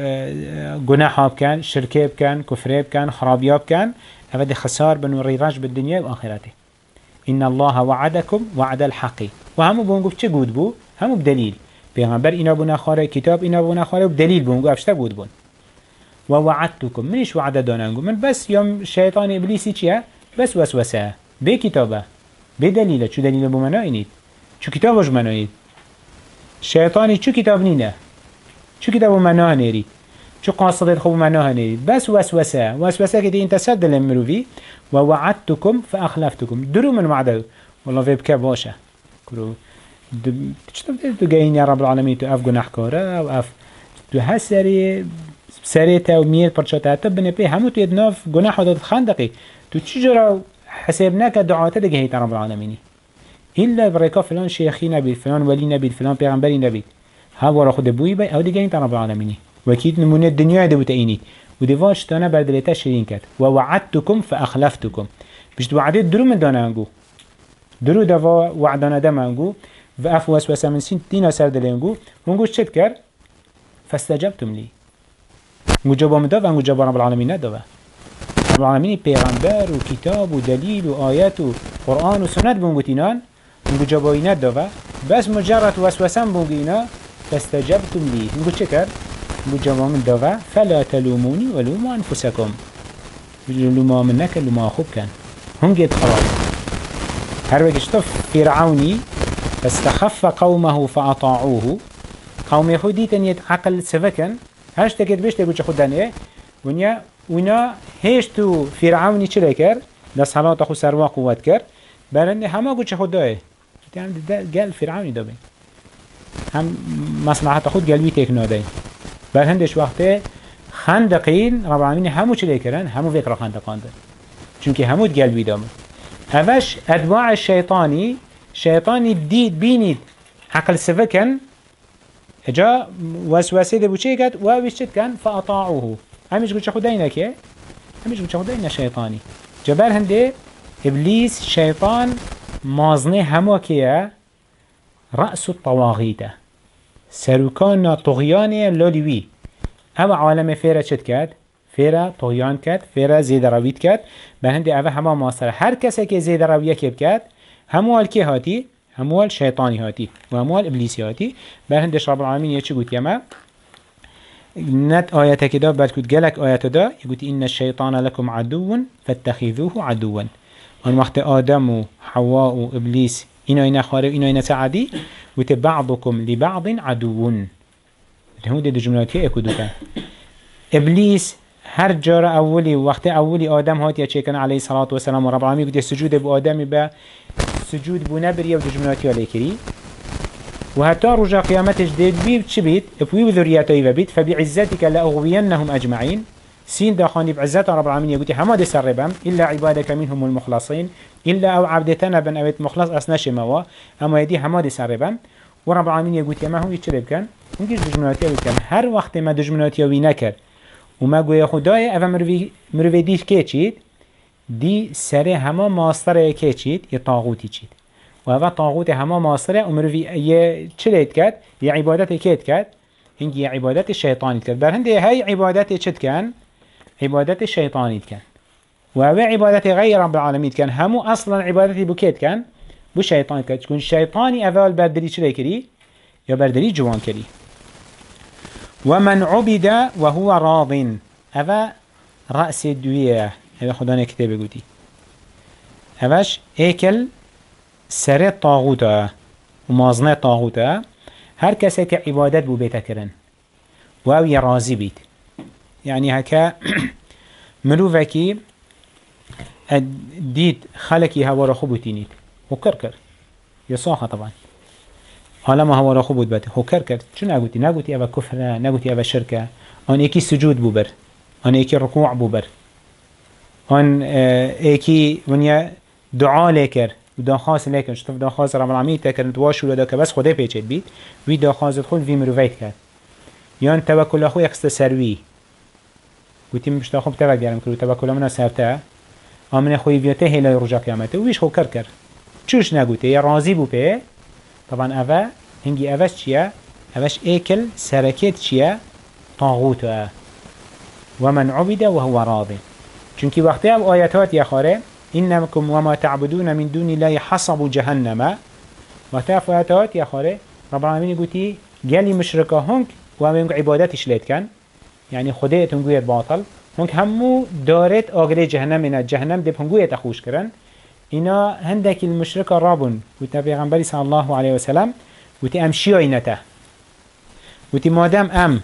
جناح بكان شركه بكان كفر بكان خرابيه بكان هذا خسار بنوري راج بالدنيا واخرته ان الله وعدكم وعد الحق وهم بهونغو چه قد بو هم بدليل پیغمبر اینا بو نخاره کتاب اینا بو نخاره بدليل بهونغو افشته قد بون ووعدتكم منش وعد دانانگو من بس يوم شيطان ابليسي چيه بس وسوسه به كتابه به دليله چو دليله بو منو اینید چو کتابش منو اینید شيطاني چو کتاب نینه چو کتابو منو هنیرید چو قاصدت خوب منو هنیرید بس وسوسه که دی انت سد لمروفي ووعدتكم فاخلفتكم درو من وعده والله في بكى باشه كرو چطور تو گین یا رب العالمین تو اف گناه کاره و اف تو هسری سريته ومير برشاته تبني بيه همو تو يدناف جناح وداد خندقي تو تشجرا حسابناك دعاته دقهيت رب العالمين إلا بريكا فلان شيخي نبي فلان ولي نبي فلان پیغمبري نبي ها ورا خود بوي بي او دقهيت رب العالمين وكيد نمونه الدنيا دو تأيني وديواش تانا بردلتا شرين كات ووعدتكم فأخلفتكم بيش وعدت درو من دانانگو درو دوا وعدانا دمانگو وأف وسوسة من سين تينا سردلنگو ونگو شد كر فاستجبتم لي مجابا مدافع مجابا رب العالمين ندافع رب العالمين پیغمبر و کتاب و دلیل و آیت و قرآن و سنت بونگوتینان مجابا ندافع بس مجرد وسوسا بونگينا فاستجبتم لي نقول شكر مجابا مدافع فلا تلوموني ولوموا أنفسكم لوما منك لوما أخوك كان هم جد خلاص هر وقت اشتف فرعوني فاستخف قومه فأطاعوه قوم يهودي تنيت عقل سفكن هاش تكت بيش تقول شخود دانيه ونا هيش تو فرعوني چرا كر ده صلاة خو سروا قوات كر برنده همه قول شخود داه قال فرعوني دا بين هم مصلحة خود قلبي تكنا داي برهندش وقته خندقين رب العالمين همو چلي كرن همو فكرة خندقان ده چونك همو قلبي دامن هفش أتباع شيطاني ديد بينيد عقل سفكن جا وسوسه ده بوچه كد وويش چد كن فأطاعوه هميش قلت خدينا كي هميش قلت خدينا شيطاني جبال هنده إبليس شيطان مازنه همو كيه رأس الطواغيته سروكان طغيانه لولوي اما عالم فيرا چد كد فيرا طغيان كد فيرا زيد رويد كد بهنده اوه هما ماصره هر کسی که زيد رویه كب كد هموال كي هاتي هموال شيطاني هاتي وهموال إبليسي هاتي بهندش رب العالمين يچي قلت يما نت آياته كده بعد كنت جالك آياته ده يقول إن الشيطان لكم عدو فاتخذوه عدوا أن وقت آدم وحواء وإبليس إنا خارج إنا سعدي وتبعضكم لبعض عدو هو ده جملاتي أكدو كان إبليس هر جار أولي وقت أولي آدم هات يشكن عليه الصلاة والسلام ورب العالمين يقول السجود بآدم با سجود بنبري ودجملاتي عليكري وحتى رجع قيامتش ديد بيت شبيت بوي وذرياته وبيت فبعزتك لأغوينهم أجمعين سين داخاني بعزت رب العالمين يقول هما دي سربهم إلا عبادك منهم المخلصين إلا أو عبدتنا بن أبيت مخلص أسناش موا أما يدي هما دي سربهم ورب العالمين يقول ما هو يتشرب كان ونجيش دجملاتي وكان هر وقت ما دجملاتي وينكر وما قوي خداي أفا مروي ديش كيتشيد دي سري هما ماستر كيتشيد يطاغوتي تشيد وهذا طاغوت هما ماصره ومروي يه چليت كات يه عبادت كيت كات هنگي عبادت الشيطاني كات بل هندي هاي عبادت چت كان عبادت الشيطاني كان وهذا عبادت غير رب العالمين كان همو اصلا عبادتي بكيت كان بو شيطان كات تكون شيطاني اول بردري چلي كري يا بردري جوان كري ومن عبد وهو راض هذا رأس الدوية هذا خدانا كتابه قوتي هذاش ايكل سر طاغوتا ومازنه طاغوتا هر کسی که عبادت بو بیتا کرن و او رازی بید يعني هكا مروفكي ديد خلقي هوا خوب تينيد وكركر يصاحة طبعا حالا ما هوا خوب بده هو كركر شو نقولتي أبا كفر نقولتي أبا شركة أن إيكي سجود بوبر أن إيكي ركوع بوبر أن إيكي ونيا دعاء لكر وداخاز لكن شطف داخاز رب العالمين تكرن تواش ولا داك بس خدا بيجت بيت وي داخاز تدخل في مروفيت كات يان توكل أخو يخست سروي قلت مش تاخذ توكل يعني كل توكل منا سافته آمن خوي فيته هلا يرجع قيامته ويش خو كركر شوش نقولتي راضي بو به طبعا أفا هنجي أفاش شيا أفاش أكل سركت شيا طاغوت ومن عبد وهو راضي چونكي وقتها آياتات يا خاره إنكم وما تعبدون من دون الله حصب جهنم وقتها آياتات يا خاره رب العالمين قلتي جالي مشركة هنك وهم عبادتش ليت كان يعني خديت هنقويت باطل هنك همو دارت آغري جهنم من الجهنم دب هنقويت أخوش كرن إنا هندك المشركة رابون وتنا پیغمبری صلى الله عليه وسلم وتي أمشي عينته وتي مادام أم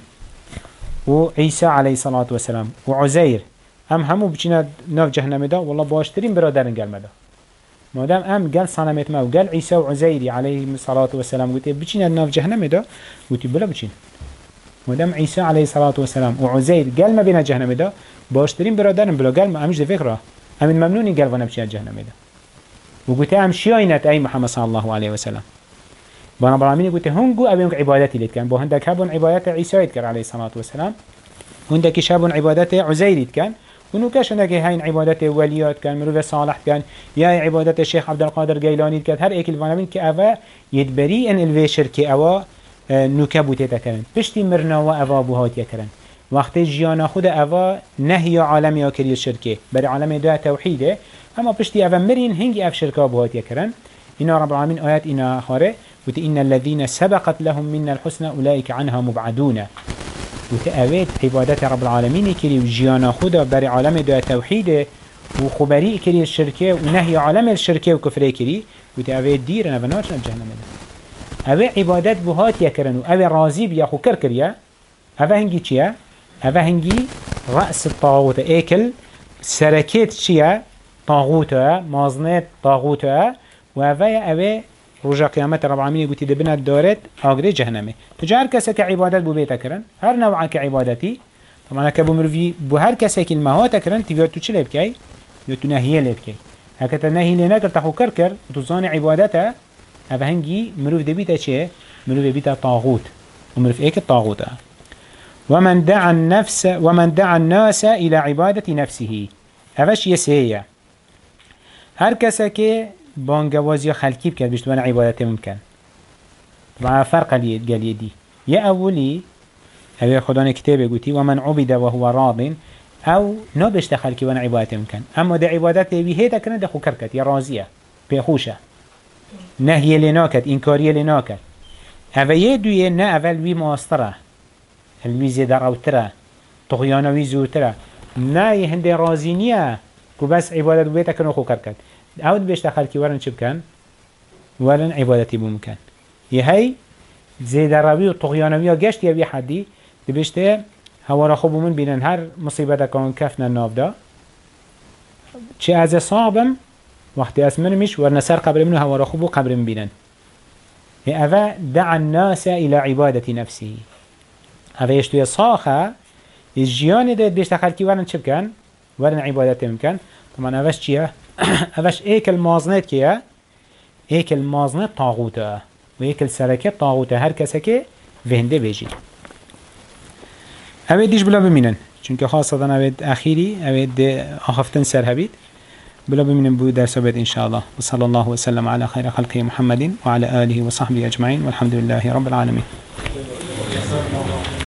وعيسى عليه الصلاة والسلام وعزير أم همو بچينا ناف جهنم دا والله باشترين برادرن قال مدا مادام أم قال صنمت ما وقال عيسى وعزير عليه الصلاة والسلام وتي بچينا ناف جهنم دا وتي بلا بچين مادام عيسى عليه الصلاة والسلام وعزير قال ما بين جهنم دا باشترين برادرن بلا قال ما أمش فكرة أمن ممنوني قال وانا بچينا جهنم دا وقلت أم شياينت أي محمد صلى الله عليه وسلم بنا برامين قلت هنقو أبينك عبادتي لت كان بو هندك هبون عبادات عيسى يتكر عليه الصلاة والسلام هندك شابون عبادات عزير كان ونوكاش هندك هين عبادات وليات كان مروف صالح كان يا عبادات الشيخ عبد القادر جيلاني كان هر ايك الفانامين كأوا يدبري ان الوي شركي أوا نوكابو تتكرن بشتي مرنا وأوا بوهات يكرن وقت جيانا خود أوا نهي عالم ياكري الشركي بر عالم دا توحيده اما بشتي أوا مرين هنجي اف شركة بوهات يكرن إنا رب العالمين آيات إنا خاره وإن الذين سبقت لهم منا الحسنى أولئك عنها مبعدون وتأويت عبادات رب العالمين كري وجيانا خدا بر عالم دا توحيده وخبري كري الشركة ونهي عالم الشركة وكفري كري وتأويت ديرنا بناشنا بجهنم أوي عبادات بوهات يكرن أوي رازي بياخو كركريا أوي هنجي چيا أوي هنجي رأس الطاغوت ايكل سركت چيا طاغوت مازنت طاغوت وأوي أوي رجع قيامت رب العالمين قلت دبنا دارت آغري جهنمي تجار كسا كعبادات بو بيتا كرن هر نوعا كعبادتي طبعا كابو مروفي بو هر کسی که المهات کرن تیویا تو چه لب کی؟ یا تو نهیه لب کی؟ هکت نهی لینا کر تخو کر تو زان عبادته اوه هنگی مروف دبیتا چه؟ مروف دبیتا طاغوت ومروف ايك الطاغوت ومن دعا الناس إلى عبادة نفسه هفش يسهية هر كسا كي بانجوازي خلقي بكت بشتوان عبادته ممكن طبعا فرق قال يدي يا أولي هذا خدان كتابه قلتي ومن عبد وهو راض أو نبشت خلقي وانا عبادته ممكن أما ده عبادته بيهيدا كنا دخو كركت يا رازية بيخوشة نهي لناكت إنكارية لناكت هذا يدوي نا أول وي ماستره الوي زيدا روتره طغيانا وي زورتره نا يهندي رازينية كو بس عبادت بيتا كنو خو كركت او بيشتا خلقي ورن چه بكن ورن عبادتي بمكن يهي زيدا روي و طغيانا وي گشت يبي حدي بيشتا هوا را خوب من بينن هر مصيبتا كون كفنا الناف دا چه از صعبم وقتی اسمن مش ورن سر قبر منو هوا را خوب و قبر من بينن هذا دعا الناس إلى عبادة نفسه هذا يشتوي صاخة الجيان ده بيشتا خلقي ورن چه بكن ورن عبادته ممكن طبعا اوش چيه اوش ايك المازنات كيه ايك المازنات طاغوته و ايك السركات طاغوته هر کسا که وهنده بيجي اوه ديش بلا بمينن چونك خاصة اوه اخيري اوه اخفتن سر هبيت بلا بمينن بو درس بيت ان شاء الله وصلى الله وسلم على خير خلقه محمد وعلى آله وصحبه أجمعين والحمد لله رب العالمين